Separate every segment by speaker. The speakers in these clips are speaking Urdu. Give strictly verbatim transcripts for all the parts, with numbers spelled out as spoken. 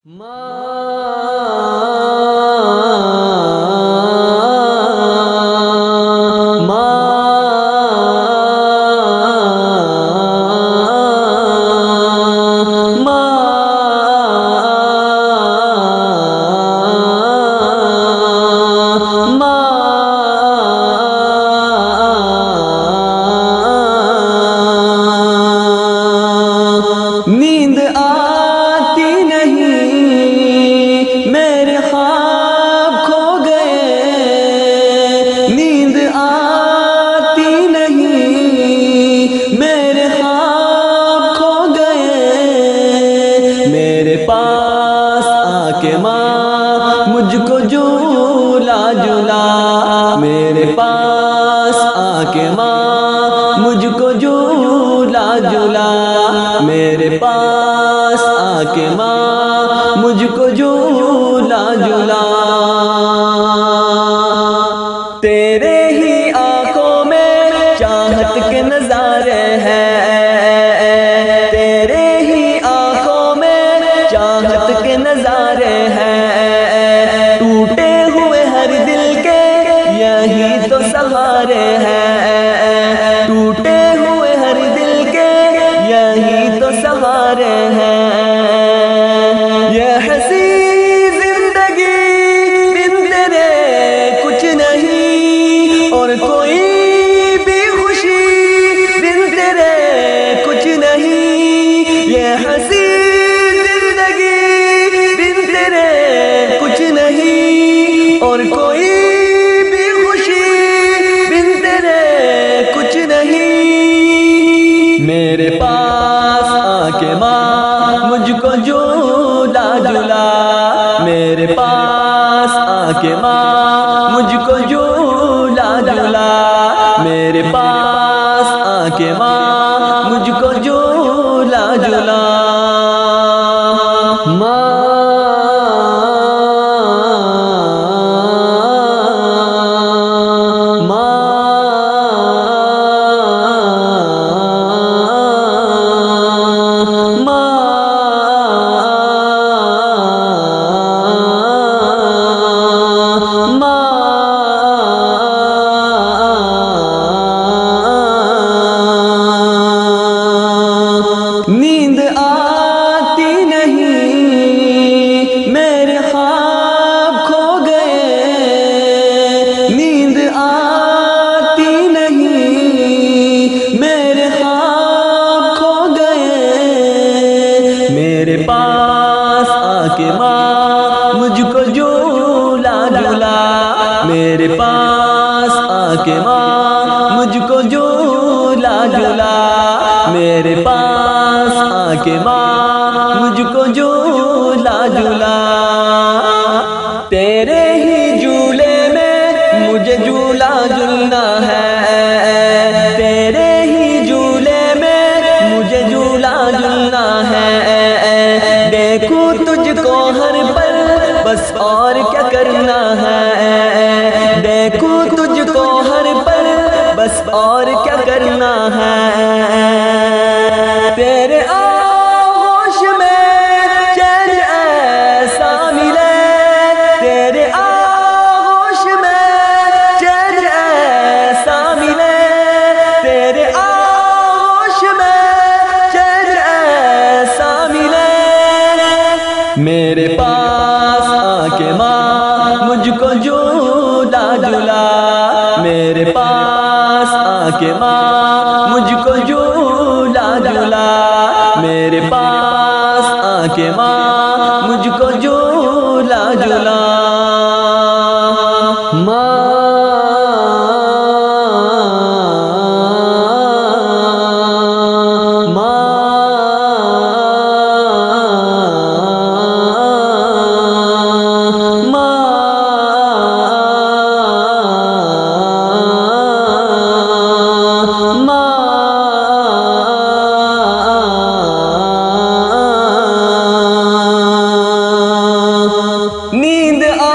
Speaker 1: نیند آتی نہیں میرے خواب کھو گئے، نیند آتی نہیں میرے خواب کھو گئے، میرے پاس آ کے ماں مجھ کو جھولا جھولا، میرے پاس آ کے ماں مجھ کو جھولا جھولا، میرے پاس آ کے ماں مجھ کو جھولا جھولا۔ تیرے ہی آنکھوں میں چاہت کے نظارے ہیں، تیرے ہی آنکھوں میں چاہت کے نظارے ہیں، ٹوٹے ہوئے ہر دل کے یہی تو سہارے ہیں، ٹوٹے ہوئے ہر دل کے یہی تو سہارے ہیں، یہ حسین زندگی بن تیرے کچھ نہیں، اور کوئی بھی خوشی بن تیرے کچھ نہیں، یہ حسین زندگی بن تیرے کچھ نہیں، اور کوئی بھی خوشی بن تیرے کچھ نہیں، میرے پاس آ کے ماں مجھ کو جھولا جھولا، میرے پاس آ کے ماں مجھ کو جھولا جھولا، میرے پاس آ کے ماں مجھ کو جھولا جھولا۔ نیند آتی نہیں میرے خواب کھو گئے، نیند آتی نہیں میرے خواب کھو گئے، میرے پاس آ کے ماں مجھ کو جھولا جھولا، میرے پاس آ کے ماں مجھ کو جھولا جھولا، میرے پاس آ کے ماں مجھ کو جھولا جھولا۔ تیرے ہی جھولے میں مجھے جھولا جھولنا ہے، تیرے ہی جھولے میں مجھے جھولا جھولنا ہے، دیکھوں تجھ کو ہر پل بس اور کیا کرنا ہے، دیکھوں تجھ کو ہر پل بس اور کیا کرنا ہے، تیرے آغوش میں چین ایسا ملے، تیرے آغوش میں چین ایسا ملے، تیرے آغوش میں چین ایسا ملے، میرے پاس آ کے ماں مجھ کو جھولا جھولا، میرے پاس آ کے ماں مجھ کو جھولا جھولا، میرے پاس آ کے ماں مجھ کو جھولا جھولا۔ نیند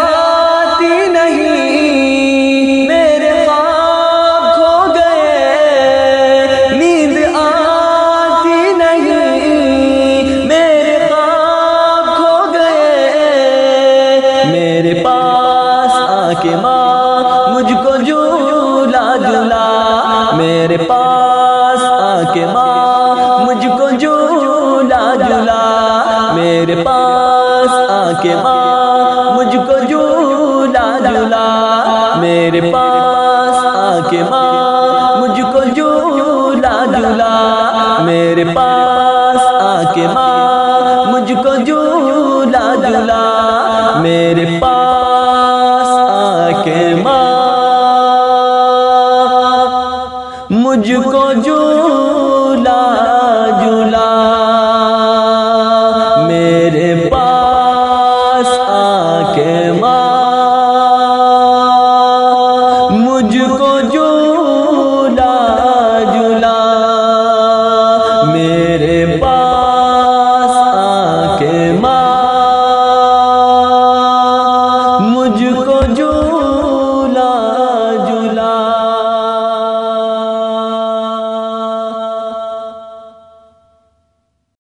Speaker 1: آکے ماں مجھ کو جھولا جھولا میرے پاس آکے ماں مجھ کو جھولا جھولا میرے پاس آکے ماں مجھ کو جھولا جھولا میرے پاس آکے ماں مجھ کو جھولا جھولا میرے پاس آکے ماں مجھ کو جھولا جھولا میرے پاس آکے ماں مجھ کو جھولا جھولا میرے پاس